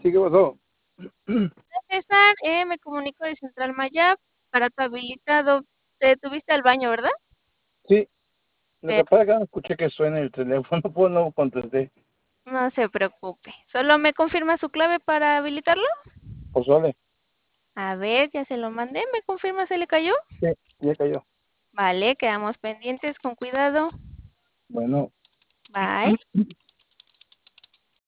Sí, ¿qué pasó? César, me comunico de Central Maya para tu habilitado. Te tuviste al baño, ¿verdad? Sí, lo Eh, que pasa es que no escuché que suene el teléfono, pues no contesté. no se preocupe. ¿Solo me confirma su clave para habilitarlo? Pues vale, A ver, ya se lo mandé. ¿Me confirma se le cayó? sí, ya cayó. Vale, quedamos pendientes con cuidado. Bueno, Bye.